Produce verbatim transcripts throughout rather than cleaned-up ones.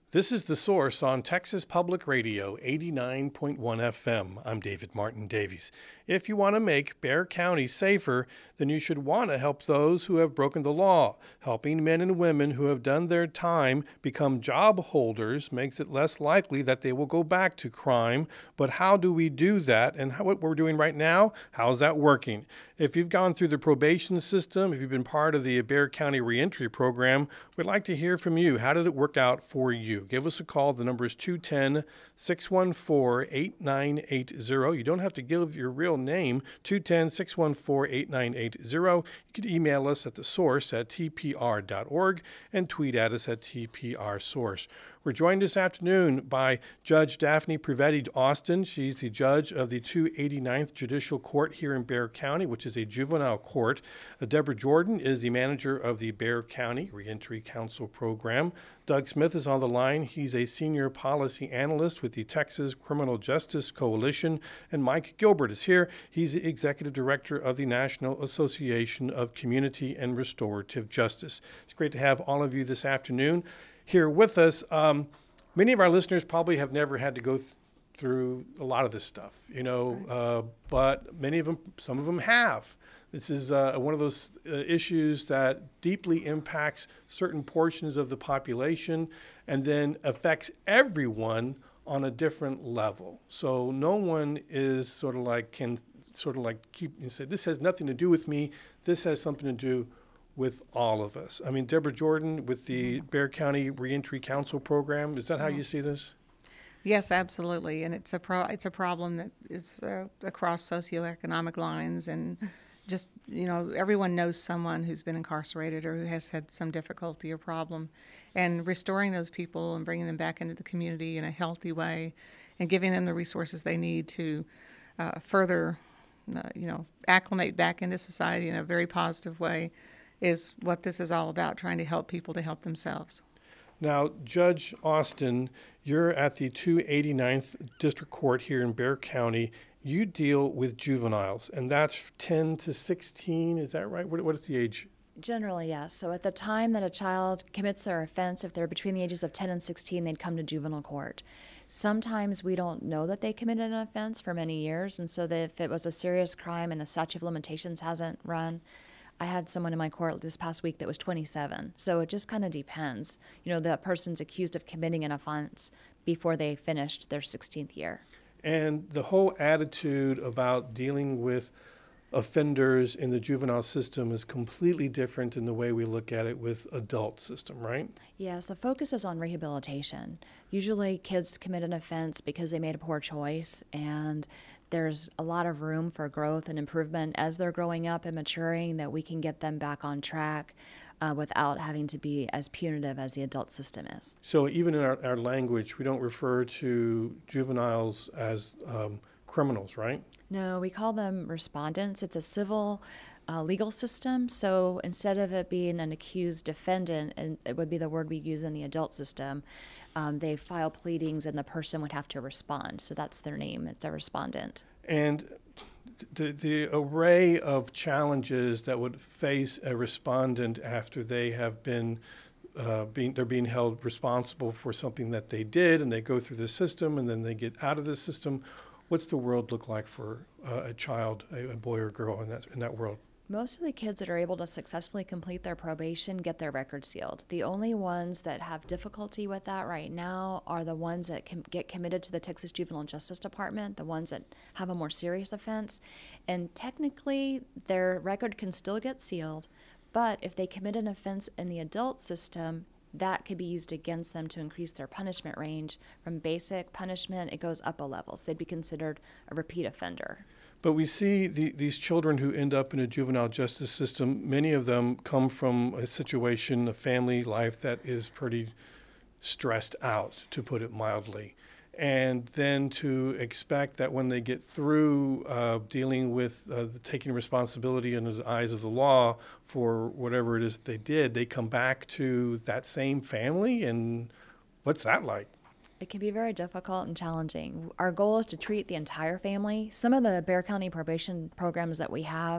This is The Source on Texas Public Radio, eighty-nine point one F M. I'm David Martin Davies. If you want to make Bexar County safer, then you should want to help those who have broken the law. Helping men and women who have done their time become job holders makes it less likely that they will go back to crime. But how do we do that? And how, what we're doing right now, how's that working? If you've gone through the probation system, if you've been part of the Bexar County Reentry Program, we'd like to hear from you. How did it work out for you? Give us a call. The number is two one zero, six one four, eight nine eight zero. You don't have to give your real name, two one zero, six one four, eight nine eight zero. You can email us at the source at t p r dot org and tweet at us at T P R Source. We're joined this afternoon by Judge Daphne Privetti Austin. She's the judge of the two hundred eighty-ninth Judicial Court here in Bexar County, which is a juvenile court. Uh, Deborah Jordan is the manager of the Bexar County Reentry Council Program. Doug Smith is on the line. He's a senior policy analyst with the Texas Criminal Justice Coalition. And Mike Gilbert is here. He's the executive director of the National Association of Community and Restorative Justice. It's great to have all of you this afternoon here with us. Um, many of our listeners probably have never had to go th- through a lot of this stuff, you know, right. uh, but many of them, some of them have. This is uh, one of those uh, issues that deeply impacts certain portions of the population and then affects everyone on a different level. So no one is sort of like, can sort of like keep and say, this has nothing to do with me. This has something to do with all of us. I mean, Deborah Jordan with the Bexar County Reentry Council Program, is that how you see this? Yes, absolutely, and it's a pro- it's a problem that is uh, across socioeconomic lines, and just, you know, everyone knows someone who's been incarcerated or who has had some difficulty or problem, and restoring those people and bringing them back into the community in a healthy way, and giving them the resources they need to uh, further, uh, you know, acclimate back into society in a very positive way, is what this is all about, trying to help people to help themselves. Now, Judge Austin, you're at the two hundred eighty-ninth District Court here in Bexar County. You deal with juveniles, and that's ten to sixteen, is that right? What, what is the age? Generally, yes. So at the time that a child commits their offense, if they're between the ages of ten and sixteen, they'd come to juvenile court. Sometimes we don't know that they committed an offense for many years, and so that if it was a serious crime and the statute of limitations hasn't run, I had someone in my court this past week that was twenty-seven. So it just kind of depends. You know, the person's accused of committing an offense before they finished their sixteenth year. And the whole attitude about dealing with offenders in the juvenile system is completely different in the way we look at it with adult system, right? Yes, the focus is on rehabilitation. Usually kids commit an offense because they made a poor choice, and there's a lot of room for growth and improvement as they're growing up and maturing, that we can get them back on track uh, without having to be as punitive as the adult system is. So even in our, our language, we don't refer to juveniles as um, criminals, right? No, we call them respondents. It's a civil uh, legal system. So instead of it being an accused defendant, and it would be the word we use in the adult system, um, they file pleadings and the person would have to respond. So that's their name. It's a respondent. And the, the array of challenges that would face a respondent after they have been uh, being they're being held responsible for something that they did, and they go through the system and then they get out of the system. What's the world look like for uh, a child, a, a boy or girl in that in that world? Most of the kids that are able to successfully complete their probation get their record sealed. The only ones that have difficulty with that right now are the ones that can get committed to the Texas Juvenile Justice Department, the ones that have a more serious offense. And technically, their record can still get sealed, but if they commit an offense in the adult system, that could be used against them to increase their punishment range. From basic punishment, it goes up a level, so they'd be considered a repeat offender. But we see the, these children who end up in a juvenile justice system, many of them come from a situation, a family life that is pretty stressed out, to put it mildly. And then to expect that when they get through uh, dealing with uh, the taking responsibility in the eyes of the law for whatever it is they did, they come back to that same family, and what's that like? It can be very difficult and challenging. Our goal is to treat the entire family. Some of the Bexar County probation programs that we have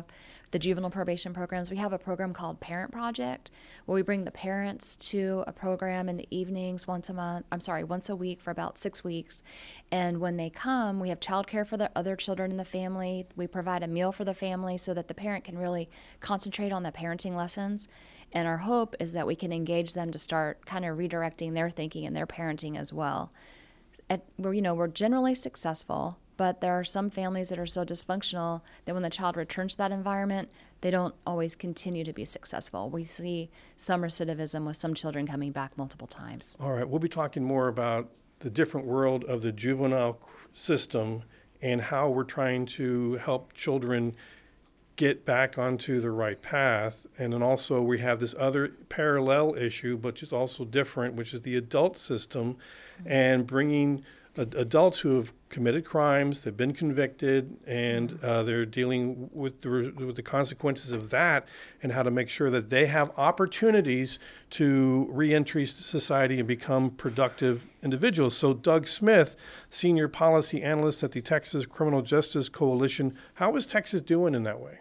the juvenile probation programs. We have a program called Parent Project, where we bring the parents to a program in the evenings once a month, I'm sorry, once a week for about six weeks. And when they come, we have childcare for the other children in the family. We provide a meal for the family so that the parent can really concentrate on the parenting lessons. And our hope is that we can engage them to start kind of redirecting their thinking and their parenting as well. At, we're, you know, we're generally successful, but there are some families that are so dysfunctional that when the child returns to that environment, they don't always continue to be successful. We see some recidivism with some children coming back multiple times. All right, we'll be talking more about the different world of the juvenile system and how we're trying to help children get back onto the right path. And then also we have this other parallel issue, which is also different, which is the adult system, and bringing ad- adults who have committed crimes, they've been convicted, and uh, they're dealing with the, re- with the consequences of that, and how to make sure that they have opportunities to reentry society and become productive individuals. So Doug Smith, Senior Policy Analyst at the Texas Criminal Justice Coalition, how is Texas doing in that way?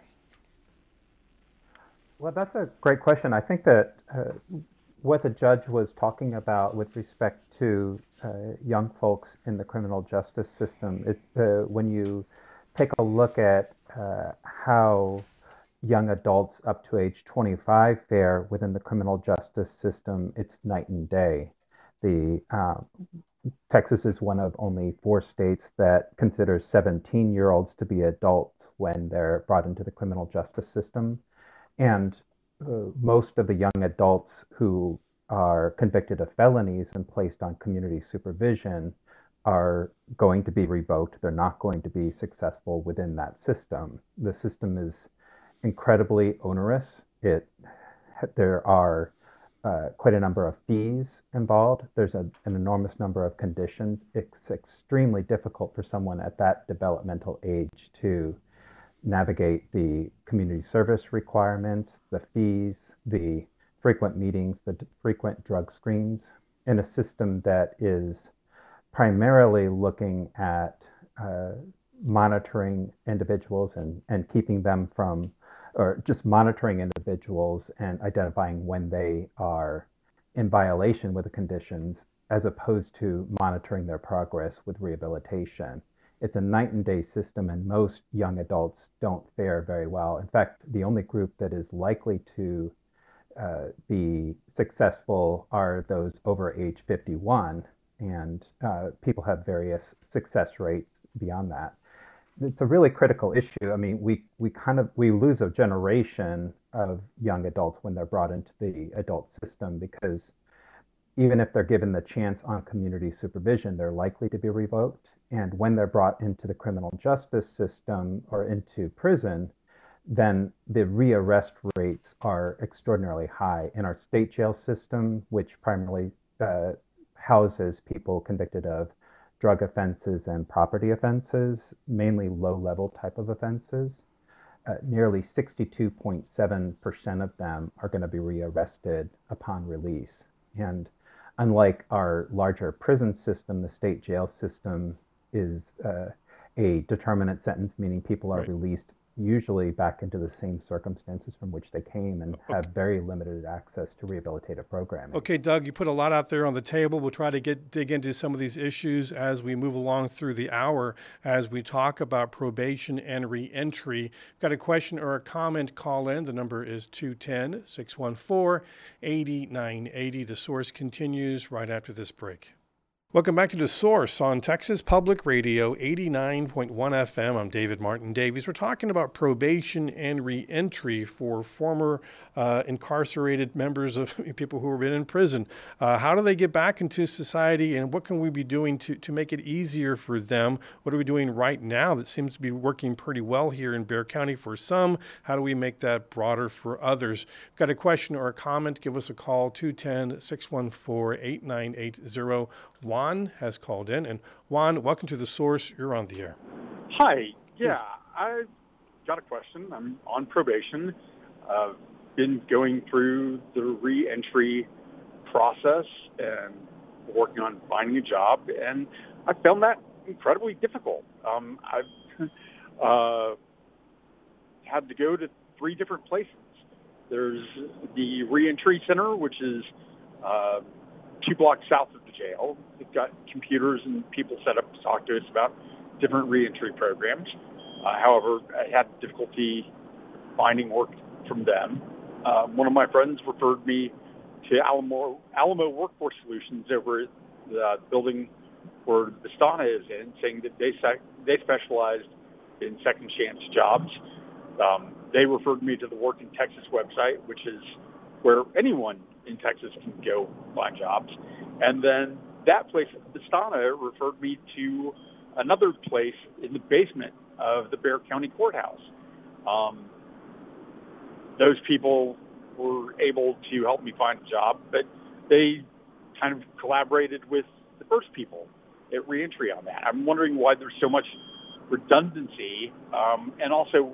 Well, that's a great question. I think that uh, what the judge was talking about with respect to uh, young folks in the criminal justice system, it, uh, when you take a look at uh, how young adults up to age twenty-five fare within the criminal justice system, it's night and day. The uh, Texas is one of only four states that considers seventeen-year-olds to be adults when they're brought into the criminal justice system. And uh, most of the young adults who are convicted of felonies and placed on community supervision are going to be revoked. They're not going to be successful within that system. The system is incredibly onerous. It, there are uh, quite a number of fees involved. There's a, an enormous number of conditions. It's extremely difficult for someone at that developmental age to navigate the community service requirements, the fees, the frequent meetings, the d- frequent drug screens, in a system that is primarily looking at uh, monitoring individuals and, and keeping them from, or just monitoring individuals and identifying when they are in violation with the conditions, as opposed to monitoring their progress with rehabilitation. It's a night and day system, and most young adults don't fare very well. In fact, the only group that is likely to uh, be successful are those over age fifty-one, and uh, people have various success rates beyond that. It's a really critical issue. I mean, we, we kind of, we lose a generation of young adults when they're brought into the adult system, because even if they're given the chance on community supervision, they're likely to be revoked. And when they're brought into the criminal justice system or into prison, then the rearrest rates are extraordinarily high. In our state jail system, which primarily uh, houses people convicted of drug offenses and property offenses, mainly low-level type of offenses, uh, nearly sixty-two point seven percent of them are going to be rearrested upon release. And unlike our larger prison system, the state jail system is uh, a determinate sentence, meaning people are Right. released usually back into the same circumstances from which they came, and Okay. have very limited access to rehabilitative programming. Okay, Doug, you put a lot out there on the table. We'll try to get dig into some of these issues as we move along through the hour, as we talk about probation and reentry. Got a question or a comment, call in. The number is two one zero, six one four, eight nine eight zero. The Source continues right after this break. Welcome back to The Source on Texas Public Radio, eighty-nine point one F M. I'm David Martin Davies. We're talking about probation and reentry for former uh, incarcerated members of people who have been in prison. Uh, how do they get back into society, and what can we be doing to, to make it easier for them? What are we doing right now that seems to be working pretty well here in Bexar County for some? How do we make that broader for others? Got a question or a comment? Give us a call, two one zero, six one four, eight nine eight zero. Juan has called in. And Juan, welcome to The Source. You're on the air. Hi. Yeah, I've got a question. I'm on probation. I've been going through the reentry process and working on finding a job, and I found that incredibly difficult. Um, I've uh, had to go to three different places. There's the Reentry Center, which is uh, two blocks south of the jail. They've got computers and people set up to talk to us about different reentry programs. Uh, however, I had difficulty finding work from them. Uh, one of my friends referred me to Alamo, Alamo Workforce Solutions over at the building where Vistana is in, saying that they sec- they specialized in second chance jobs. Um, they referred me to the Work in Texas website, which is where anyone in Texas can go find jobs. And then that place, Vistana, referred me to another place in the basement of the Bexar County Courthouse. Um, those people were able to help me find a job, but they kind of collaborated with the first people at Reentry on that. I'm wondering why there's so much redundancy, um, and also,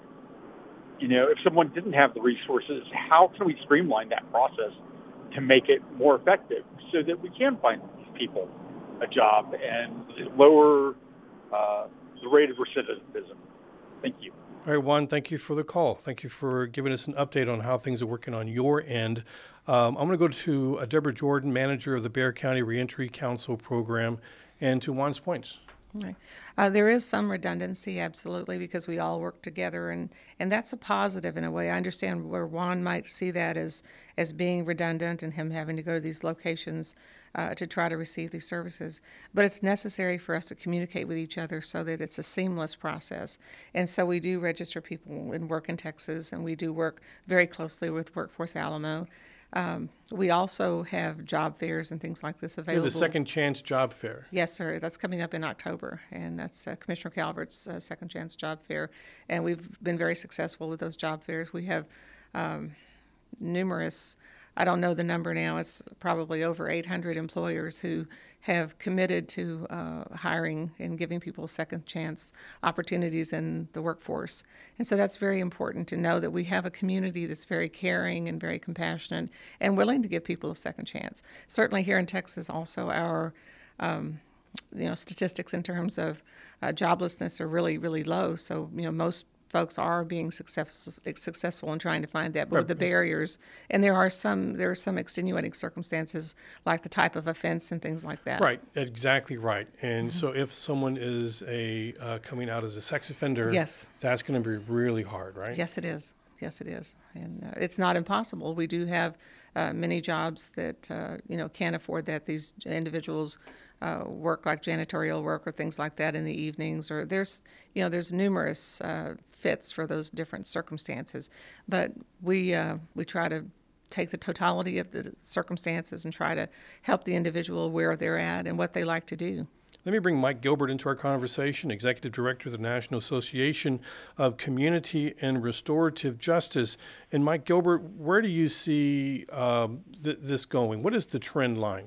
you know, if someone didn't have the resources, how can we streamline that process to make it more effective so that we can find these people a job and lower uh, the rate of recidivism? Thank you. All right, Juan, thank you for the call. Thank you for giving us an update on how things are working on your end. Um, I'm going to go to uh, Deborah Jordan, manager of the Bexar County Reentry Council program, and to Juan's points. Right. Uh, there is some redundancy, absolutely, because we all work together, and, and that's a positive in a way. I understand where Juan might see that as, as being redundant and him having to go to these locations uh, to try to receive these services. But it's necessary for us to communicate with each other so that it's a seamless process. And so we do register people in Work in Texas, and we do work very closely with Workforce Alamo. Um, we also have job fairs and things like this available. There's a Second Chance Job Fair. Yes, sir. That's coming up in October, and that's uh, Commissioner Calvert's uh, Second Chance Job Fair. And we've been very successful with those job fairs. We have um, numerous, I don't know the number now, it's probably over eight hundred employers who have committed to uh, hiring and giving people second chance opportunities in the workforce. And so that's very important to know that we have a community that's very caring and very compassionate and willing to give people a second chance. Certainly here in Texas also our um, you know, statistics in terms of uh, joblessness are really, really low. So, you know, most folks are being successful successful in trying to find that, but with the barriers, and there are some there are some extenuating circumstances like the type of offense and things like that. Right, exactly right. And mm-hmm. so if someone is a uh, coming out as a sex offender, yes, that's going to be really hard, right? Yes, it is. Yes, it is, and uh, it's not impossible. We do have uh, many jobs that uh, you know can't afford that. These individuals uh, work like janitorial work or things like that in the evenings, or there's you know there's numerous uh, fits for those different circumstances. But we uh, we try to take the totality of the circumstances and try to help the individual where they're at and what they like to do. Let me bring Mike Gilbert into our conversation, Executive Director of the National Association of Community and Restorative Justice. And Mike Gilbert, where do you see um, th- this going? What is the trend line?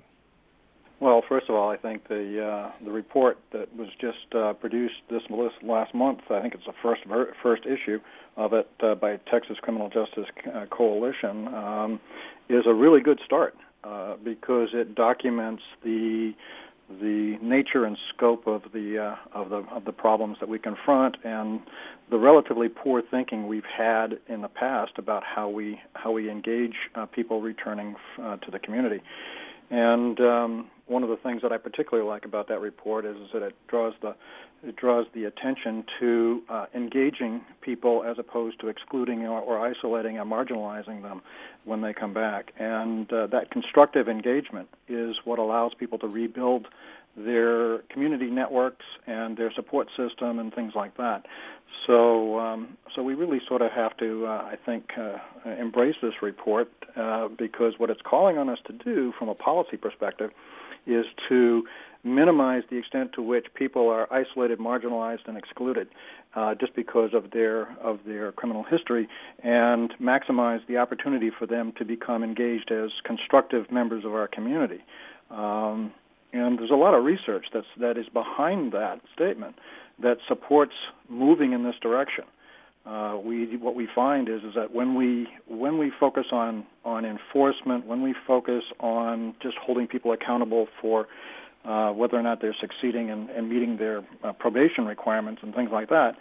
Well, first of all, I think the uh, the report that was just uh, produced this last month, I think it's the first ver- first issue of it uh, by Texas Criminal Justice Coalition, um, is a really good start uh, because it documents the the nature and scope of the uh, of the of the problems that we confront and the relatively poor thinking we've had in the past about how we how we engage uh, people returning uh, to the community. And um, one of the things that I particularly like about that report is, is that it draws the it draws the attention to uh, engaging people as opposed to excluding or, or isolating or marginalizing them when they come back. And uh, that constructive engagement is what allows people to rebuild their community networks and their support system and things like that. So um, so we really sort of have to, uh, I think, uh, embrace this report uh, because what it's calling on us to do from a policy perspective is to minimize the extent to which people are isolated, marginalized, and excluded uh, just because of their of their criminal history, and maximize the opportunity for them to become engaged as constructive members of our community. Um, and there's a lot of research that's that is behind that statement that supports moving in this direction. Uh, we what we find is is that when we when we focus on on enforcement, when we focus on just holding people accountable for uh, whether or not they're succeeding and, and meeting their uh, probation requirements and things like that,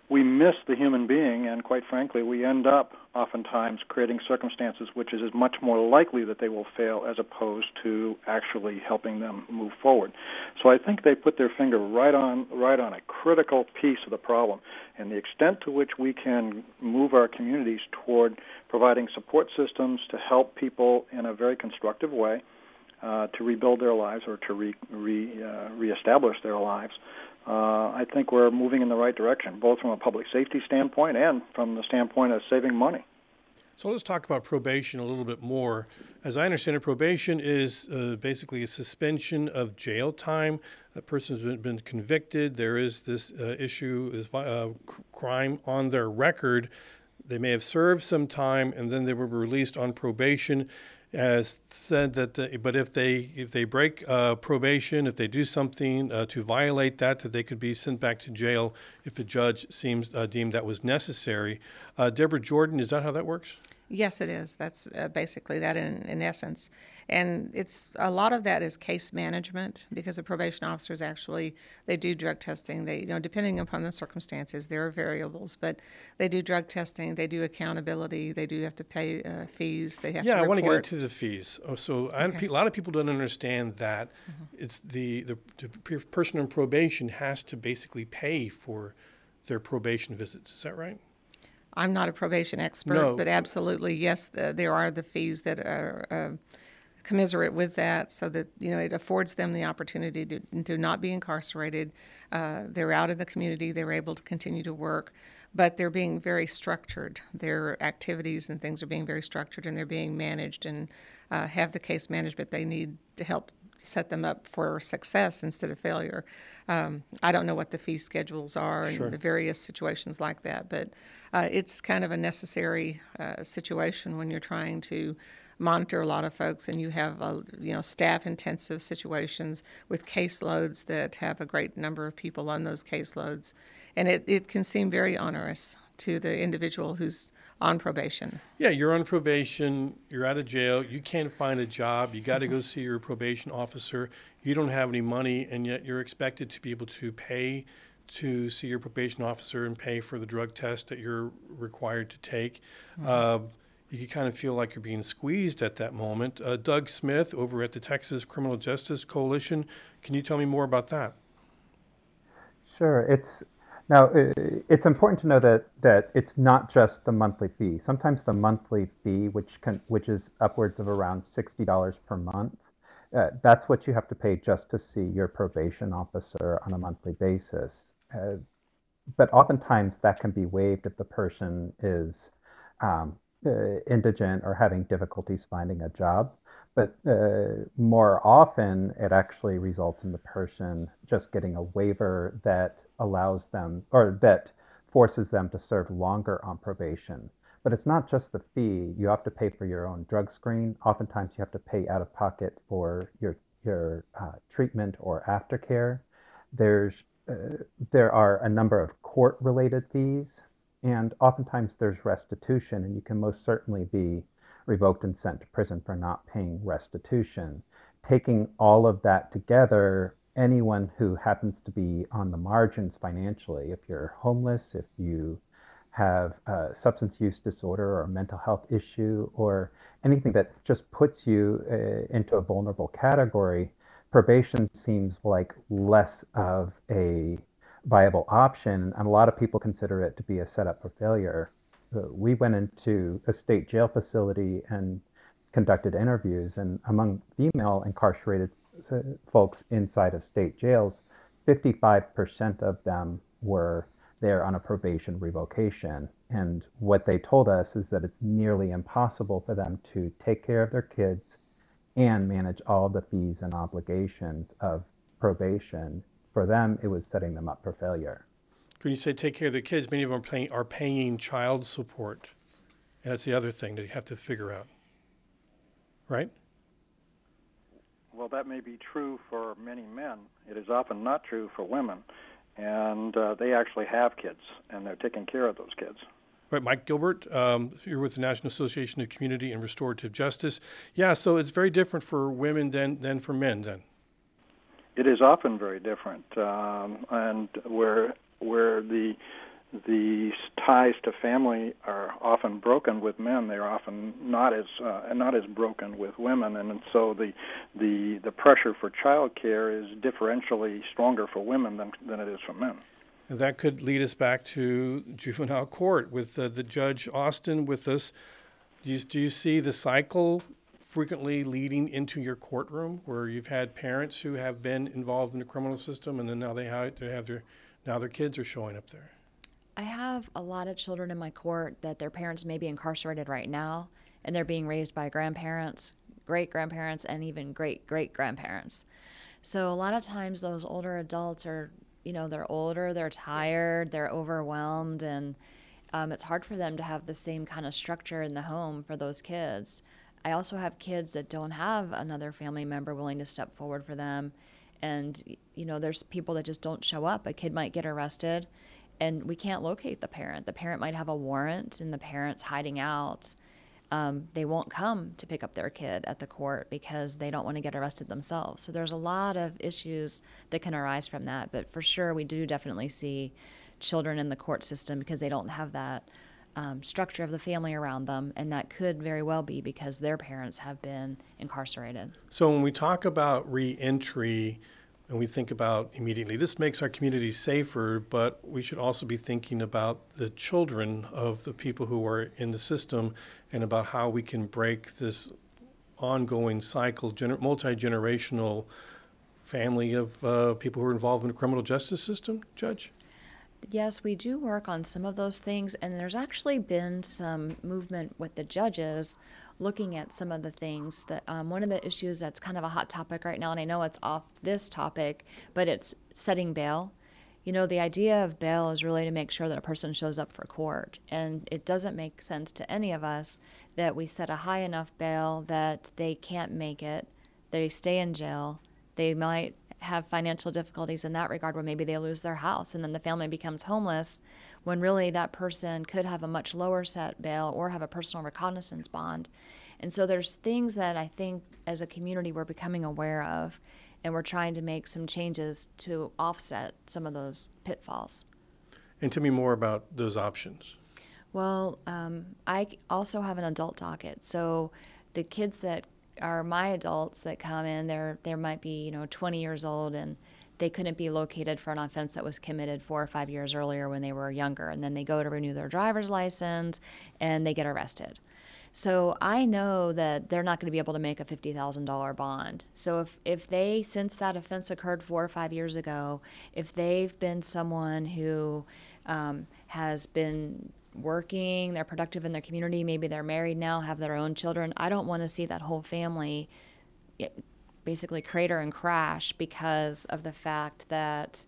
we miss the human being, and quite frankly, we end up oftentimes creating circumstances which is much more likely that they will fail as opposed to actually helping them move forward. So I think they put their finger right on right on a critical piece of the problem, and the extent to which we can move our communities toward providing support systems to help people in a very constructive way uh, to rebuild their lives or to re, re, uh, reestablish their lives. Uh, I think we're moving in the right direction, both from a public safety standpoint and from the standpoint of saving money. So let's talk about probation a little bit more. As I understand it, probation is uh, basically a suspension of jail time. A person has been, been convicted. There is this uh, issue, this uh, crime on their record. They may have served some time, and then they were released on probation. As said that, the, but if they if they break uh, probation, if they do something uh, to violate that, that they could be sent back to jail if a judge seems uh, deemed that was necessary. Uh, Deborah Jordan, is that how that works? Yes, it is. That's uh, basically that in, in essence. And it's a lot of that is case management, because the probation officers actually, they do drug testing. They, you know, depending upon the circumstances, there are variables, but they do drug testing, they do accountability, they do have to pay uh, fees, they have yeah, to I want to get report. into the fees. Oh, so I, Okay. a lot of people don't understand that Mm-hmm. it's the, the, the pe- person on probation has to basically pay for their probation visits. Is that right? I'm not a probation expert, No. but absolutely, yes, the, there are the fees that are uh, commiserate with that, so that, you know, it affords them the opportunity to, to not be incarcerated. Uh, they're out in the community, they're able to continue to work, but they're being very structured. Their activities and things are being very structured, and they're being managed, and uh, have the case management they need to help set them up for success instead of failure. Um, I don't know what the fee schedules are and Sure. the various situations like that, but uh, it's kind of a necessary uh, situation when you're trying to monitor a lot of folks, and you have a, you know, staff-intensive situations with caseloads that have a great number of people on those caseloads, and it, it can seem very onerous to the individual who's on probation. Yeah, you're on probation, you're out of jail, you can't find a job, you got to go see your probation officer, you don't have any money, and yet you're expected to be able to pay to see your probation officer and pay for the drug test that you're required to take. Mm-hmm. Uh, you can kind of feel like you're being squeezed at that moment. Uh, Doug Smith over at the Texas Criminal Justice Coalition, can you tell me more about that? Sure. It's now it's important to know that that it's not just the monthly fee. Sometimes the monthly fee, which can which is upwards of around sixty dollars per month, uh, that's what you have to pay just to see your probation officer on a monthly basis. Uh, but oftentimes that can be waived if the person is um, uh, indigent or having difficulties finding a job. But uh, more often, it actually results in the person just getting a waiver that allows them, or that forces them to serve longer on probation. But it's not just the fee. You have to pay for your own drug screen. Oftentimes, you have to pay out of pocket for your your uh, treatment or aftercare. There's uh, there are a number of court-related fees, and oftentimes there's restitution, and you can most certainly be revoked and sent to prison for not paying restitution. Taking all of that together, anyone who happens to be on the margins financially, if you're homeless, if you have a substance use disorder or a mental health issue, or anything that just puts you uh, into a vulnerable category, probation seems like less of a viable option, and a lot of people consider it to be a setup for failure. Uh, we went into a state jail facility and conducted interviews, and among female incarcerated uh, folks inside of state jails, fifty-five percent of them were there on a probation revocation. And what they told us is that it's nearly impossible for them to take care of their kids and manage all the fees and obligations of probation. For them, it was setting them up for failure. When you say take care of the kids, many of them are paying, are paying child support. And that's the other thing that you have to figure out. Right? Well, that may be true for many men. It is often not true for women. And uh, they actually have kids, and they're taking care of those kids. Right, Mike Gilbert, um, you're with the National Association of Community and Restorative Justice. Yeah, so it's very different for women than, than for men then. It is often very different, um, and where where the the ties to family are often broken with men. They're often not as uh, not as broken with women, and so the the the pressure for child care is differentially stronger for women than than it is for men. And that could lead us back to juvenile court with uh, the Judge Austin with us. Do you, do you see the cycle frequently leading into your courtroom, where you've had parents who have been involved in the criminal system, and then now they have, they have their now their kids are showing up there? I have a lot of children in my court that their parents may be incarcerated right now, and they're being raised by grandparents, great-grandparents, and even great-great-grandparents. So a lot of times those older adults are, you know, they're older, they're tired, they're overwhelmed, and um, it's hard for them to have the same kind of structure in the home for those kids. I also have kids that don't have another family member willing to step forward for them, and, you know, there's people that just don't show up. A kid might get arrested, and we can't locate the parent. The parent might have a warrant, and the parent's hiding out. Um, they won't come to pick up their kid at the court because they don't want to get arrested themselves. So there's a lot of issues that can arise from that. But for sure, we do definitely see children in the court system because they don't have that um, structure of the family around them, and that could very well be because their parents have been incarcerated. So when we talk about reentry, and we think about immediately, this makes our community safer, but we should also be thinking about the children of the people who are in the system and about how we can break this ongoing cycle, gener- multi-generational family of uh, people who are involved in the criminal justice system, Judge? Yes, we do work on some of those things, and there's actually been some movement with the judges looking at some of the things that um, one of the issues that's kind of a hot topic right now, and I know it's off this topic, but it's setting bail. You know, the idea of bail is really to make sure that a person shows up for court, and it doesn't make sense to any of us that we set a high enough bail that they can't make it, they stay in jail, they might have financial difficulties in that regard where maybe they lose their house and then the family becomes homeless, when really that person could have a much lower set bail or have a personal recognizance bond. And so there's things that I think as a community we're becoming aware of, and we're trying to make some changes to offset some of those pitfalls. And tell me more about those options. Well, um, I also have an adult docket. So the kids that are my adults that come in, they're, they might be, you know, twenty years old, and they couldn't be located for an offense that was committed four or five years earlier when they were younger. And then they go to renew their driver's license, and they get arrested. So I know that they're not going to be able to make a fifty thousand dollars bond. So if, if they, since that offense occurred four or five years ago, if they've been someone who um, has been working, they're productive in their community, maybe they're married now, have their own children, I don't want to see that whole family basically crater and crash because of the fact that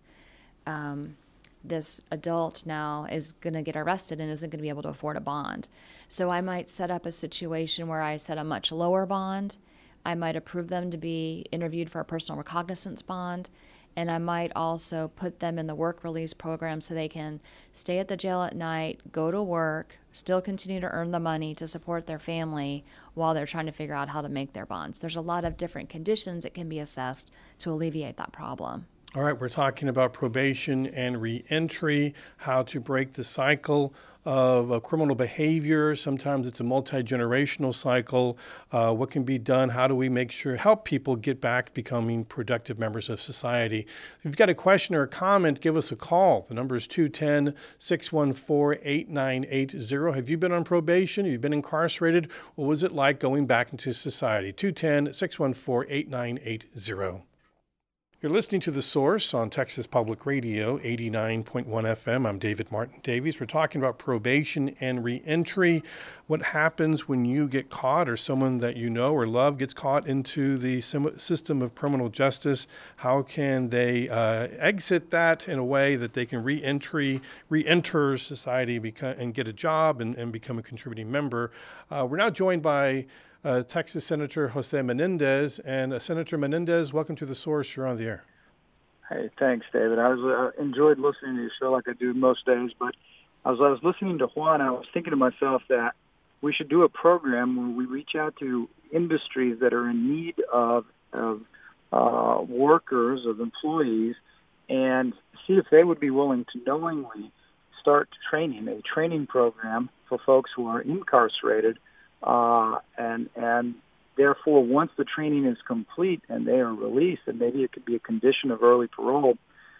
um, this adult now is going to get arrested and isn't going to be able to afford a bond. So I might set up a situation where I set a much lower bond. I might approve them to be interviewed for a personal recognizance bond, and I might also put them in the work release program so they can stay at the jail at night, go to work, still continue to earn the money to support their family while they're trying to figure out how to make their bonds. There's a lot of different conditions that can be assessed to alleviate that problem. All right, we're talking about probation and reentry, how to break the cycle of uh, criminal behavior. Sometimes it's a multi-generational cycle. Uh, what can be done? How do we make sure, help people get back becoming productive members of society? If you've got a question or a comment, give us a call. The number is two one zero, six one four, eight nine eight zero. Have you been on probation? Have you been incarcerated? What was it like going back into society? two one zero, six one four, eight nine eight zero. You're listening to The Source on Texas Public Radio, eighty-nine point one F M. I'm David Martin Davies. We're talking about probation and reentry. What happens when you get caught or someone that you know or love gets caught into the system of criminal justice? How can they uh, exit that in a way that they can reentry, re-enter society become, and get a job and, and become a contributing member? Uh, we're now joined by Uh, Texas Senator Jose Menendez. And uh, Senator Menendez, welcome to The Source. You're on the air. Hey, thanks, David. I was uh, enjoyed listening to your show like I do most days, but as I was listening to Juan, I was thinking to myself that we should do a program where we reach out to industries that are in need of, of uh, workers, of employees, and see if they would be willing to knowingly start training, a training program for folks who are incarcerated, uh, and and therefore once the training is complete and they are released, and maybe it could be a condition of early parole,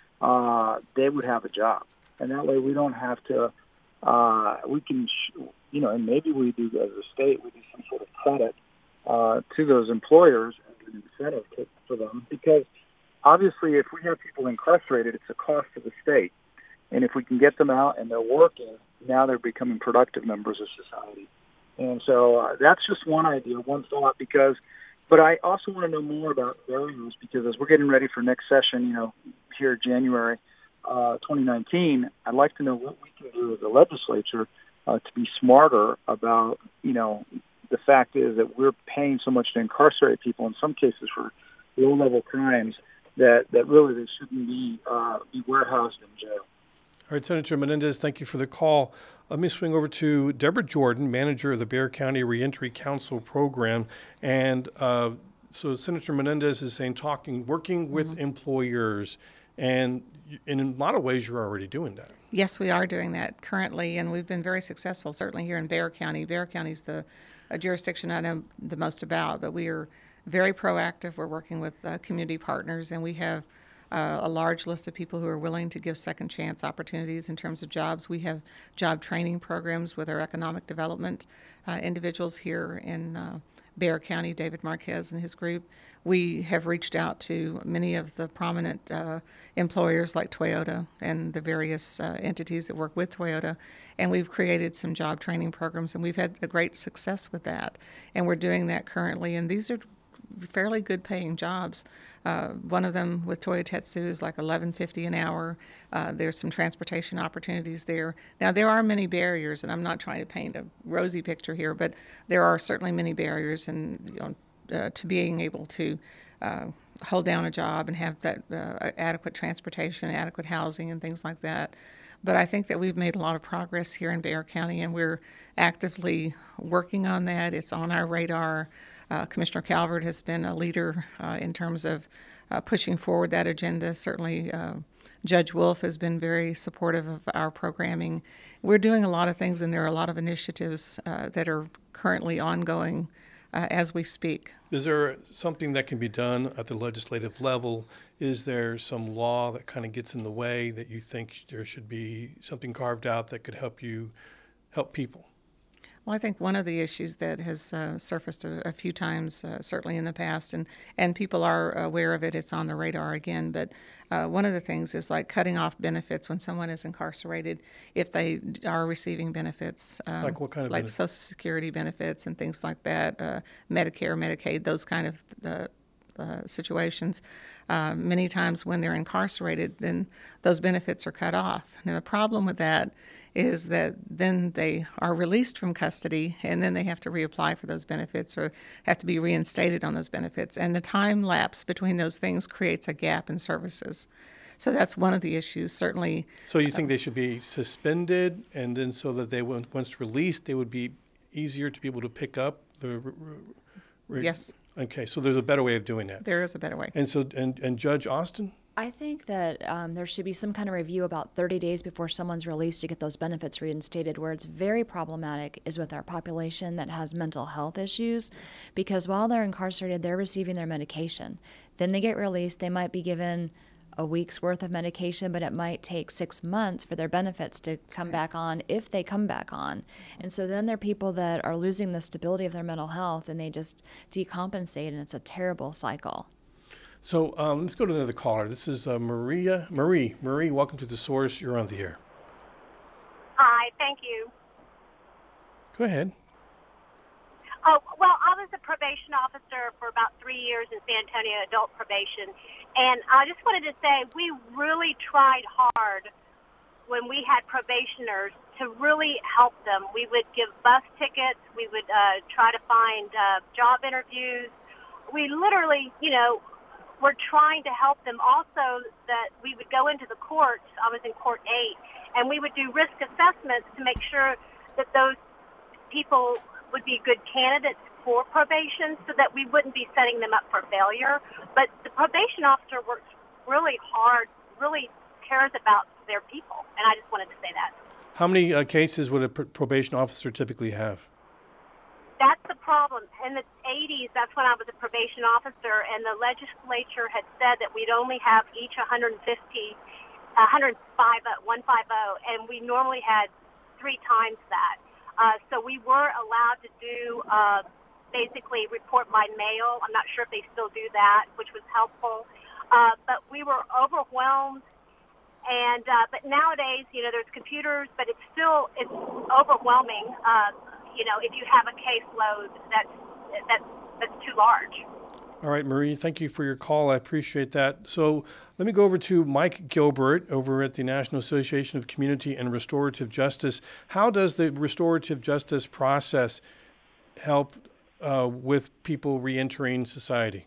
uh, they would have a job, and that way we don't have to. Uh, we can, sh- you know, and maybe we do as a state, we do some sort of credit uh, to those employers as an incentive to, for them, because obviously if we have people incarcerated, it's a cost to the state. And if we can get them out and they're working, now they're becoming productive members of society. And so uh, that's just one idea, one thought, because, but I also want to know more about barriers, because as we're getting ready for next session, you know, here January uh, twenty nineteen, I'd like to know what we can do as a legislature uh, to be smarter about, you know, the fact is that we're paying so much to incarcerate people, in some cases for low-level crimes, that, that really they shouldn't be, uh, be warehoused in jail. All right, Senator Menendez, thank you for the call. Let me swing over to Deborah Jordan, manager of the Bexar County Reentry Council program. And uh, so Senator Menendez is saying talking, working with mm-hmm. employers, and, and in a lot of ways you're already doing that. Yes, we are doing that currently, and we've been very successful, certainly here in Bexar County. Bexar County is the a jurisdiction I know the most about, but we are very proactive. We're working with uh, community partners, and we have Uh, a large list of people who are willing to give second chance opportunities in terms of jobs. We have job training programs with our economic development uh, individuals here in uh, Bexar County, David Marquez and his group. We have reached out to many of the prominent uh, employers like Toyota and the various uh, entities that work with Toyota, and we've created some job training programs, and we've had a great success with that. And we're doing that currently, and these are fairly good paying jobs. Uh, one of them with Toyotetsu is like eleven fifty an hour. Uh, there's some transportation opportunities there. Now, there are many barriers, and I'm not trying to paint a rosy picture here, but there are certainly many barriers and, you know, uh, to being able to uh, hold down a job and have that uh, adequate transportation, adequate housing, and things like that. But I think that we've made a lot of progress here in Bexar County, and we're actively working on that. It's on our radar. Uh, Commissioner Calvert has been a leader uh, in terms of uh, pushing forward that agenda. Certainly, uh, Judge Wolf has been very supportive of our programming. We're doing a lot of things, and there are a lot of initiatives uh, that are currently ongoing uh, as we speak. Is there something that can be done at the legislative level? Is there some law that kind of gets in the way that you think there should be something carved out that could help you help people? Well, I think one of the issues that has uh, surfaced a, a few times, uh, certainly in the past, and, and people are aware of it, it's on the radar again, but uh, one of the things is like cutting off benefits when someone is incarcerated if they are receiving benefits. Um, like what kind of Like benefits? Social Security benefits and things like that, uh, Medicare, Medicaid, those kind of uh, uh, situations. Uh, many times when they're incarcerated, then those benefits are cut off. Now, the problem with that is that then they are released from custody, and then they have to reapply for those benefits or have to be reinstated on those benefits. And the time lapse between those things creates a gap in services. So that's one of the issues, certainly. So you think uh, they should be suspended, and then so that they, once released, they would be easier to be able to pick up the... Re- re- yes. Okay, so there's a better way of doing that. There is a better way. And so, and, and Judge Austin? I think that um, there should be some kind of review about thirty days before someone's released to get those benefits reinstated. Where it's very problematic is with our population that has mental health issues, because while they're incarcerated, they're receiving their medication. Then they get released. They might be given a week's worth of medication, but it might take six months for their benefits to come back on, if they come back on. And so then there are people that are losing the stability of their mental health, and they just decompensate, and it's a terrible cycle. So um, let's go to another caller. This is uh, Maria. Marie. Marie, welcome to The Source. You're on the air. Hi, thank you. Go ahead. Oh, well, I was a probation officer for about three years in San Antonio, adult probation, and I just wanted to say we really tried hard when we had probationers to really help them. We would give bus tickets. We would uh, try to find uh, job interviews. We literally, you know, we're trying to help them. Also, that we would go into the courts. I was in court eight, and we would do risk assessments to make sure that those people would be good candidates for probation, so that we wouldn't be setting them up for failure. But the probation officer works really hard, really cares about their people, and I just wanted to say that. How many uh, cases would a pr- probation officer typically have? That's the problem. In the eighties, that's when I was a probation officer, and the legislature had said that we'd only have each one hundred fifty, one hundred five, one hundred fifty, and we normally had three times that. Uh, so we were allowed to do uh, basically report by mail. I'm not sure if they still do that, which was helpful. Uh, but we were overwhelmed. And uh, but nowadays, you know, there's computers, but it's still it's overwhelming. Uh, you know, if you have a caseload that's that's that's too large. All right, Marie, thank you for your call. I appreciate that. So let me go over to Mike Gilbert over at the National Association of Community and Restorative Justice. How does the restorative justice process help uh, with people reentering society?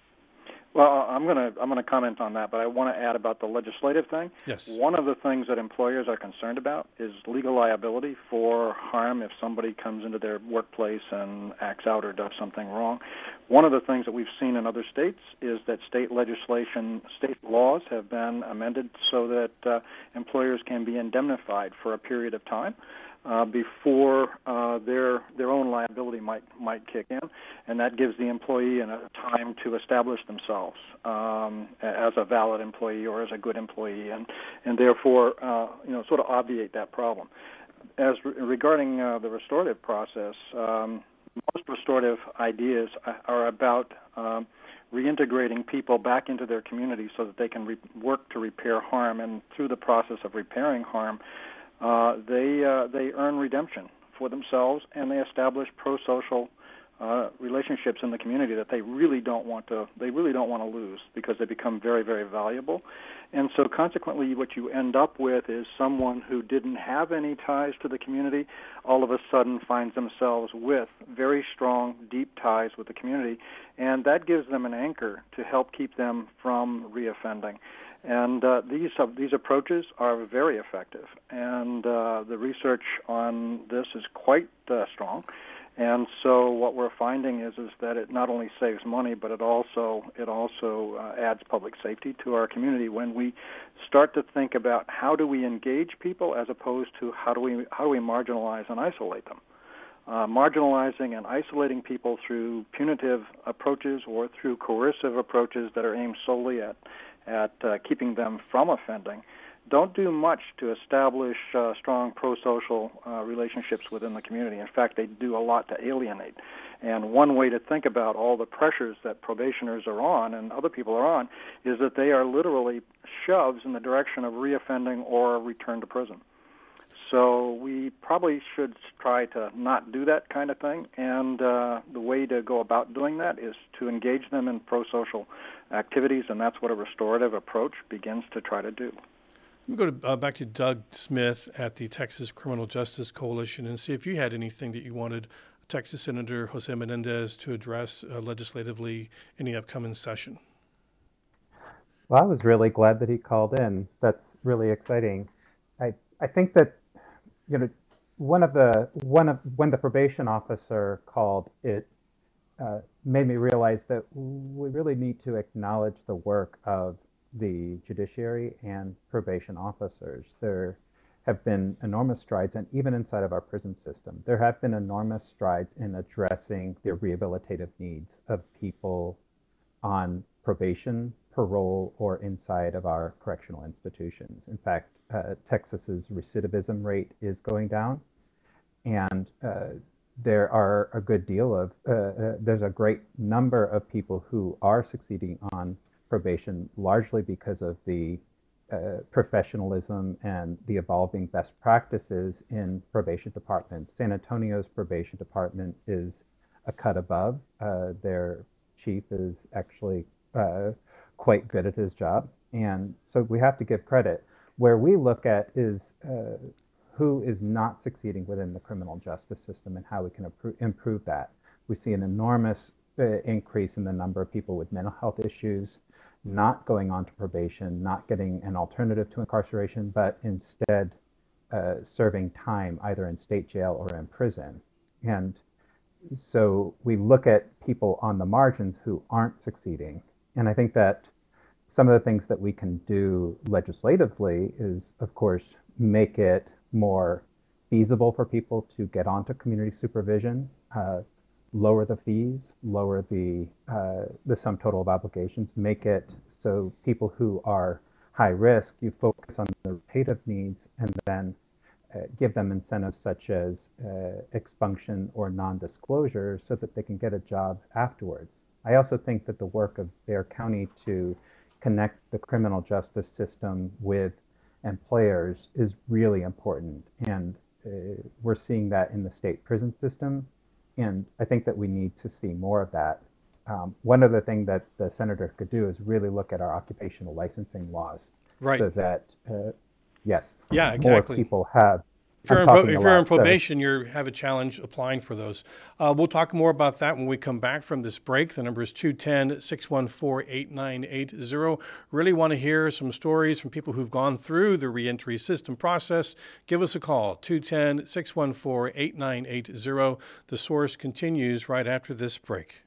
Well, I'm going to I'm going to comment on that, but I want to add about the legislative thing. Yes. One of the things that employers are concerned about is legal liability for harm if somebody comes into their workplace and acts out or does something wrong. One of the things that we've seen in other states is that state legislation, state laws have been amended so that uh, employers can be indemnified for a period of time Uh, before uh, their their own liability might might kick in, and that gives the employee a time to establish themselves um, as a valid employee or as a good employee, and and therefore uh, you know sort of obviate that problem. As re- regarding uh, the restorative process, um, most restorative ideas are about um, reintegrating people back into their community so that they can re- work to repair harm, and through the process of repairing harm, Uh, they uh, they earn redemption for themselves, and they establish pro-social uh, relationships in the community that they really don't want to they really don't want to lose, because they become very, very valuable. And so consequently what you end up with is someone who didn't have any ties to the community all of a sudden finds themselves with very strong, deep ties with the community, and that gives them an anchor to help keep them from reoffending. And uh, these uh, these approaches are very effective, and uh, the research on this is quite uh, strong. And so what we're finding is is that it not only saves money, but it also it also uh, adds public safety to our community when we start to think about how do we engage people as opposed to how do we how do we marginalize and isolate them. Uh, marginalizing and isolating people through punitive approaches or through coercive approaches that are aimed solely at at uh, keeping them from offending don't do much to establish uh, strong pro-social uh, relationships within the community. In fact, they do a lot to alienate. And one way to think about all the pressures that probationers are on and other people are on is that they are literally shoves in the direction of reoffending or return to prison. So we probably should try to not do that kind of thing, and uh, the way to go about doing that is to engage them in pro-social activities, and that's what a restorative approach begins to try to do. Let me go to, uh, back to Doug Smith at the Texas Criminal Justice Coalition and see if you had anything that you wanted Texas Senator Jose Menendez to address uh, legislatively in the upcoming session. Well, I was really glad that he called in. That's really exciting. I I think that, you know, one of the one of when the probation officer called, it uh, made me realize that we really need to acknowledge the work of the judiciary and probation officers. There have been enormous strides, and even inside of our prison system, there have been enormous strides in addressing the rehabilitative needs of people on probation, parole, or inside of our correctional institutions. In fact, uh, Texas's recidivism rate is going down, and uh, there are a good deal of, uh, uh, there's a great number of people who are succeeding on probation, largely because of the uh, professionalism and the evolving best practices in probation departments. San Antonio's probation department is a cut above. Uh, their chief is actually uh, quite good at his job, and so we have to give credit. Where we look at is uh, who is not succeeding within the criminal justice system and how we can improve, improve that. We see an enormous uh, increase in the number of people with mental health issues not going on to probation, not getting an alternative to incarceration, but instead uh, serving time either in state jail or in prison. And so we look at people on the margins who aren't succeeding. And I think that some of the things that we can do legislatively is, of course, make it more feasible for people to get onto community supervision, uh, lower the fees, lower the, uh, the sum total of obligations, make it so people who are high risk, you focus on the repetitive needs and then uh, give them incentives such as uh, expunction or non-disclosure so that they can get a job afterwards. I also think that the work of Bexar County to connect the criminal justice system with employers is really important. And uh, we're seeing that in the state prison system. And I think that we need to see more of that. Um, one other thing that the senator could do is really look at our occupational licensing laws. Right. So that, uh, yes, yeah, more exactly. people have. If you're, I'm on, pro- talking if a you're lot, on so- probation, you have a challenge applying for those. Uh, we'll talk more about that when we come back from this break. The number is two one zero, six one four, eight nine eight zero. Really want to hear some stories from people who've gone through the reentry system process. Give us a call, two one zero, six one four, eight nine eight zero. The Source continues right after this break.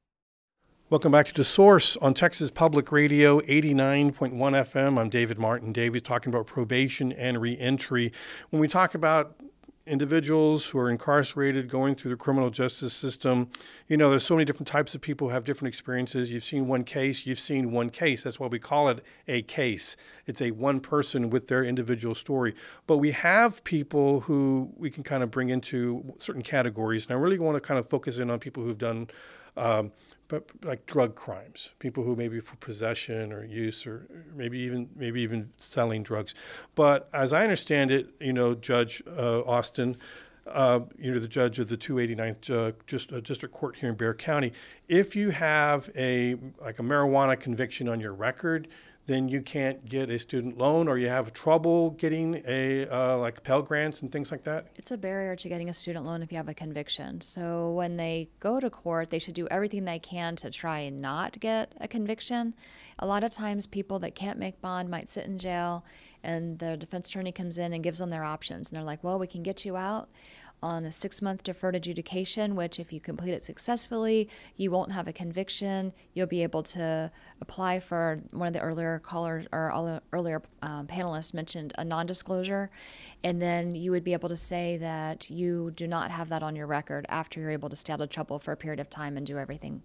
Welcome back to The Source on Texas Public Radio, eighty-nine point one F M. I'm David Martin Davies, talking about probation and reentry. When we talk about individuals who are incarcerated going through the criminal justice system, you know, there's so many different types of people who have different experiences. You've seen one case, you've seen one case. That's why we call it a case. It's a one person with their individual story. But we have people who we can kind of bring into certain categories. And I really want to kind of focus in on people who've done um, but like drug crimes, people who maybe for possession or use or maybe even maybe even selling drugs. But as I understand it, you know, Judge uh, Austin, uh, you know, the judge of the two eighty-ninth uh, just, uh, District Court here in Bexar County, if you have a like a marijuana conviction on your record, then you can't get a student loan, or you have trouble getting a uh, like Pell Grants and things like that? It's a barrier to getting a student loan if you have a conviction. So when they go to court, they should do everything they can to try and not get a conviction. A lot of times people that can't make bond might sit in jail, and the defense attorney comes in and gives them their options. And they're like, well, we can get you out on a six-month deferred adjudication, which if you complete it successfully, you won't have a conviction. You'll be able to apply for, one of the earlier callers or earlier um, panelists mentioned a non-disclosure, and then you would be able to say that you do not have that on your record after you're able to stay out of trouble for a period of time and do everything.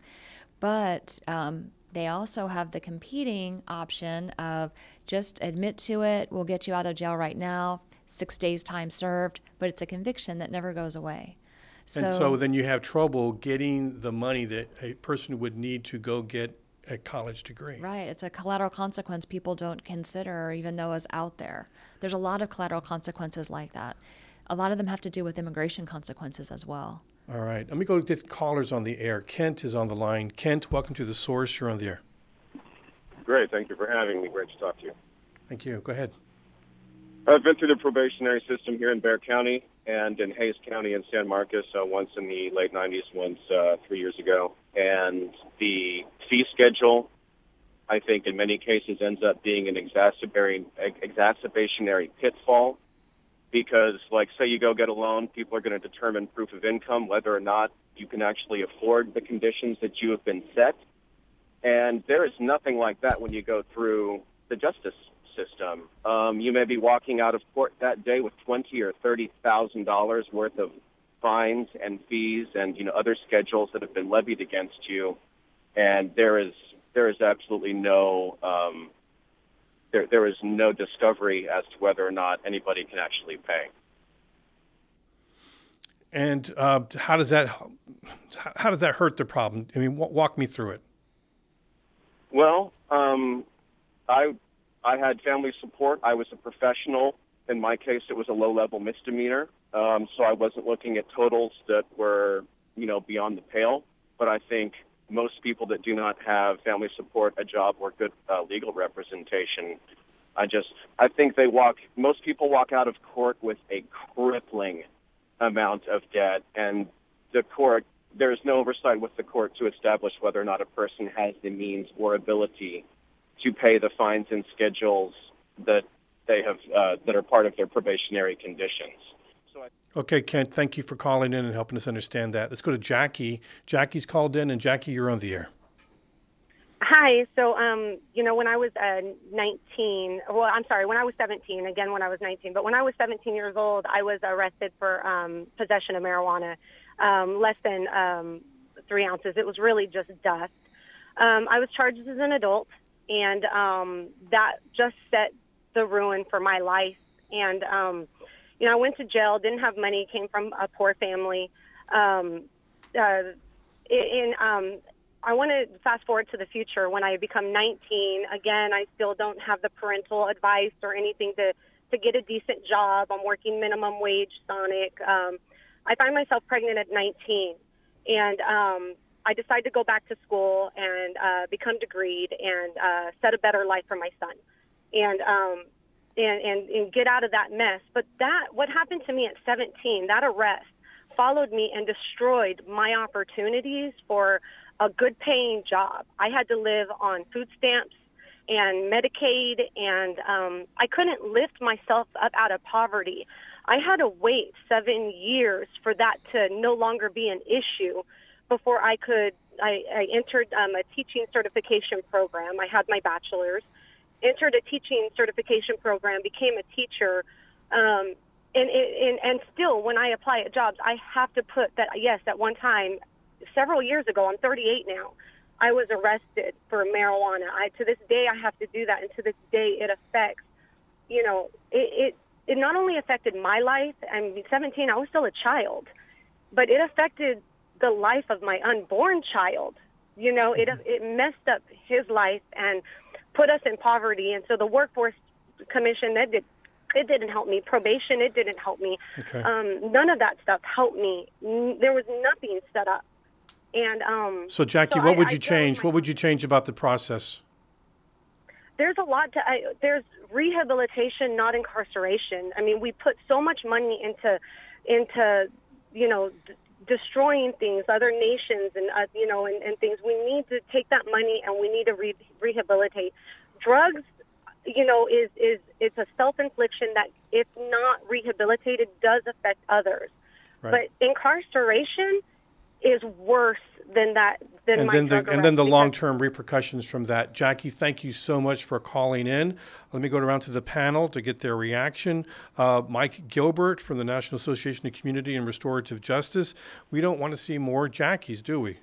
But um, they also have the competing option of just admit to it, we'll get you out of jail right now, six days time served, but it's a conviction that never goes away. So, and so then you have trouble getting the money that a person would need to go get a college degree. Right. It's a collateral consequence people don't consider or even know is out there. There's a lot of collateral consequences like that. A lot of them have to do with immigration consequences as well. All right. Let me go get callers on the air. Kent is on the line. Kent, welcome to The Source. You're on the air. Great. Thank you for having me. Great to talk to you. Thank you. Go ahead. I've been through the probationary system here in Bexar County and in Hays County and San Marcos, uh, once in the late nineties, once uh, three years ago. And the fee schedule, I think, in many cases ends up being an exacerbating, exacerbationary pitfall because, like, say you go get a loan, people are going to determine proof of income, whether or not you can actually afford the conditions that you have been set. And there is nothing like that when you go through the justice system. Um, you may be walking out of court that day with twenty or thirty thousand dollars worth of fines and fees and you know other schedules that have been levied against you, and there is there is absolutely no um, there there is no discovery as to whether or not anybody can actually pay. And uh, how does that how does that hurt the problem? I mean, w- walk me through it. Well, um, I. I had family support. I was a professional. In my case, it was a low-level misdemeanor, um, so I wasn't looking at totals that were, you know, beyond the pale. But I think most people that do not have family support, a job, or good uh, legal representation, I just, I think they walk, most people walk out of court with a crippling amount of debt, and the court, there is no oversight with the court to establish whether or not a person has the means or ability to pay the fines and schedules that they have uh, that are part of their probationary conditions. So I- Okay, Kent, thank you for calling in and helping us understand that. Let's go to Jackie. Jackie's called in, and Jackie, you're on the air. Hi. So, um, you know, when I was uh, nineteen, well, I'm sorry, when I was seventeen, again, when I was nineteen, but when I was seventeen years old, I was arrested for um, possession of marijuana, um, less than um, three ounces. It was really just dust. Um, I was charged as an adult, and um, that just set the ruin for my life. And, um, you know, I went to jail, didn't have money, came from a poor family. Um, uh, in, um, I want to fast forward to the future when I become nineteen. Again, I still don't have the parental advice or anything to, to get a decent job. I'm working minimum wage, Sonic. Um, I find myself pregnant at nineteen, and um, I decide to go back to school and uh, become degreed and uh, set a better life for my son, and, um, and and and get out of that mess. But that what happened to me at seventeen, that arrest followed me and destroyed my opportunities for a good paying job. I had to live on food stamps and Medicaid, and um, I couldn't lift myself up out of poverty. I had to wait seven years for that to no longer be an issue before I could, I, I entered um, a teaching certification program. I had my bachelor's, entered a teaching certification program, became a teacher, um, and, and, and still when I apply at jobs, I have to put that, yes, at one time, several years ago, I'm thirty-eight now, I was arrested for marijuana. I, to this day, I have to do that, and to this day, it affects, you know, it, it, it not only affected my life. I'm seventeen, I was still a child, but it affected the life of my unborn child. You know, it it messed up his life and put us in poverty. And so the Workforce Commission, that did, it didn't help me. Probation, it didn't help me. Okay. Um, none of that stuff helped me. There was nothing set up. And um, So, Jackie, so what I, would I you dealt with change? my- What would you change about the process? There's a lot to. I, there's rehabilitation, not incarceration. I mean, we put so much money into, into, you know, d- destroying things, other nations, and uh, you know, and, and things. We need to take that money and we need to re- rehabilitate. Drugs, you know, is is it's a self-infliction that, if not rehabilitated, does affect others. Right. But incarceration is worse than that. Than and my then the drug and then arrest the because- long-term repercussions from that. Jackie, thank you so much for calling in. Let me go around to the panel to get their reaction. Uh, Mike Gilbert from the National Association of Community and Restorative Justice. We don't want to see more Jackies, do we?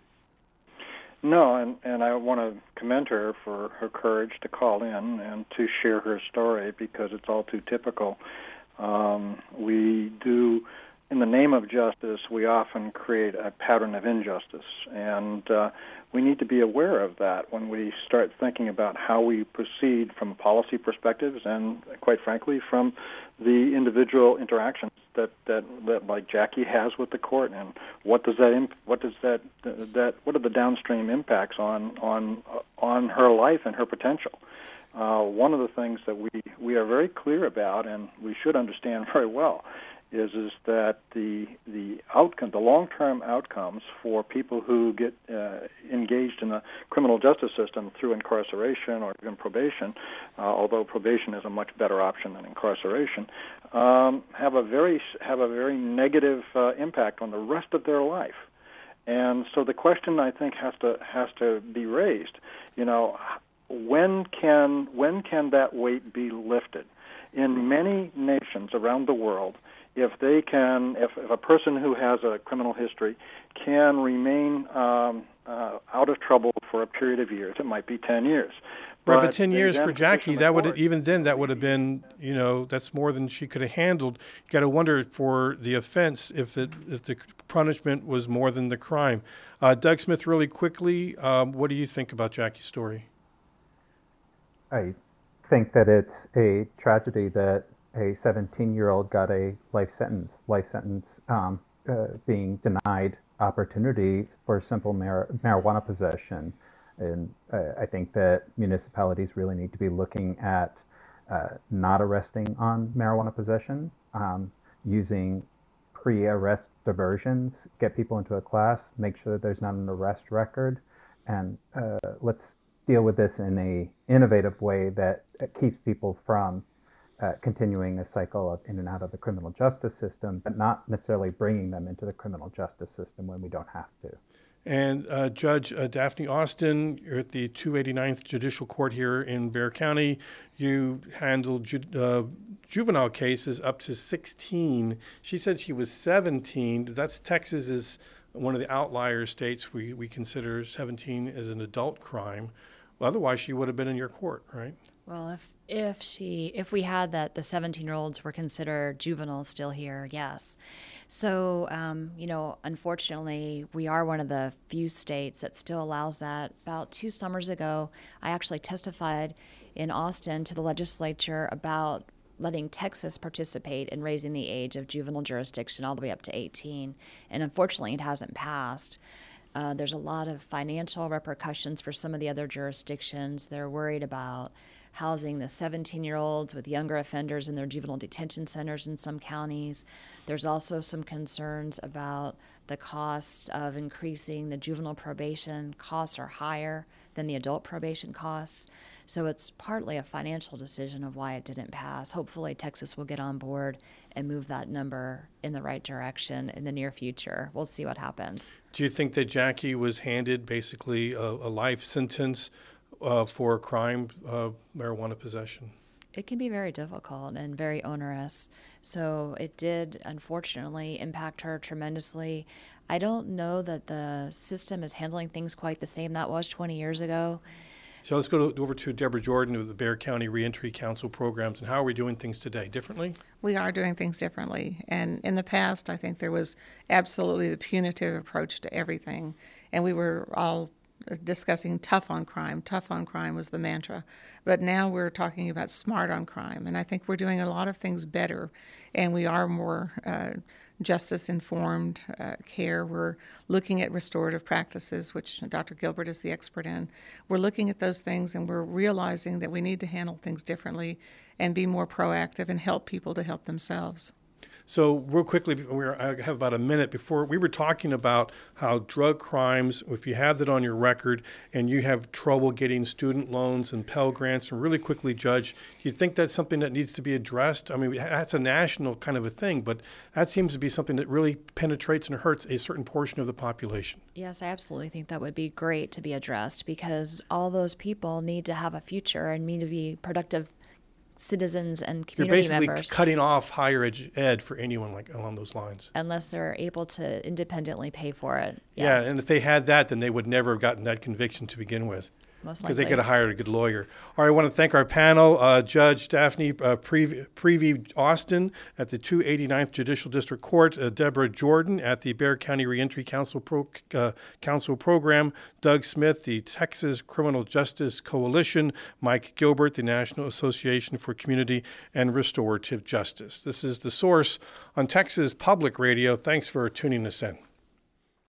No, and, and I want to commend her for her courage to call in and to share her story, because it's all too typical. Um, we do, in the name of justice, we often create a pattern of injustice, and uh, we need to be aware of that when we start thinking about how we proceed from policy perspectives and, quite frankly, from the individual interactions that, that, that like Jackie has with the court, and what does that imp- what does that that what are the downstream impacts on on on her life and her potential. Uh, one of the things that we, we are very clear about, and we should understand very well, is is that the the outcome, the long-term outcomes for people who get uh, engaged in the criminal justice system through incarceration or even probation, uh, although probation is a much better option than incarceration, um, have a very have a very negative uh, impact on the rest of their life. And so the question, I think, has to has to be raised. You know, when can when can that weight be lifted? In many nations around the world, if they can, if, if a person who has a criminal history can remain um, uh, out of trouble for a period of years, it might be ten years. Right, but But ten they years then for Jackie, petition the that would court. even then that would have been, you know, that's more than she could have handled. You got to wonder for the offense if it if the punishment was more than the crime. Uh, Doug Smith, really quickly, um, what do you think about Jackie's story? I think that it's a tragedy that a seventeen-year-old got a life sentence, life sentence um, uh, being denied opportunity for simple mar- marijuana possession. And uh, I think that municipalities really need to be looking at uh, not arresting on marijuana possession, um, using pre-arrest diversions, get people into a class, make sure that there's not an arrest record, and uh, let's deal with this in a innovative way that keeps people from uh, continuing a cycle of in and out of the criminal justice system, but not necessarily bringing them into the criminal justice system when we don't have to. And uh, Judge uh, Daphne Austin, you're at the two eighty-ninth Judicial Court here in Bexar County. You handled ju- uh, juvenile cases up to sixteen. She said she was seventeen. That's Texas is one of the outlier states. We, we consider seventeen as an adult crime. Well, otherwise, she would have been in your court, right? Well, if if she if we had that the seventeen-year-olds were considered juveniles still here, yes. So, um, you know, unfortunately, we are one of the few states that still allows that. About two summers ago, I actually testified in Austin to the legislature about letting Texas participate in raising the age of juvenile jurisdiction all the way up to eighteen. And unfortunately, it hasn't passed. Uh, there's a lot of financial repercussions for some of the other jurisdictions. They're worried about housing the seventeen-year-olds with younger offenders in their juvenile detention centers in some counties. There's also some concerns about the cost of increasing the juvenile probation. Costs are higher than the adult probation costs. So it's partly a financial decision of why it didn't pass. Hopefully Texas will get on board and move that number in the right direction in the near future. We'll see what happens. Do you think that Jackie was handed basically a, a life sentence uh, for a crime, uh, marijuana possession? It can be very difficult and very onerous. So it did, unfortunately, impact her tremendously. I don't know that the system is handling things quite the same that was twenty years ago. So let's go to, over to Deborah Jordan of the Bexar County Reentry Council programs. And how are we doing things today? Differently? We are doing things differently. And in the past, I think there was absolutely the punitive approach to everything. And we were all discussing tough on crime. Tough on crime was the mantra. But now we're talking about smart on crime. And I think we're doing a lot of things better. And we are more uh, justice-informed uh, care. We're looking at restorative practices, which Doctor Gilbert is the expert in. We're looking at those things, and we're realizing that we need to handle things differently and be more proactive and help people to help themselves. So real quickly, we're, I have about a minute before, we were talking about how drug crimes, if you have that on your record and you have trouble getting student loans and Pell Grants, and really quickly, Judge, do you think that's something that needs to be addressed? I mean, that's a national kind of a thing, but that seems to be something that really penetrates and hurts a certain portion of the population. Yes, I absolutely think that would be great to be addressed, because all those people need to have a future and need to be productive citizens and community members. You're basically members. cutting off higher ed, ed for anyone like along those lines. Unless they're able to independently pay for it. Yes. Yeah, and if they had that, then they would never have gotten that conviction to begin with. Most because likely. they could have hired a good lawyer. All right, I want to thank our panel, uh, Judge Daphne uh, Prevey, Prevey Austin at the two eighty-ninth Judicial District Court, uh, Deborah Jordan at the Bexar County Reentry Council, Pro, uh, Council Program, Doug Smith, the Texas Criminal Justice Coalition, Mike Gilbert, the National Association for Community and Restorative Justice. This is The Source on Texas Public Radio. Thanks for tuning us in.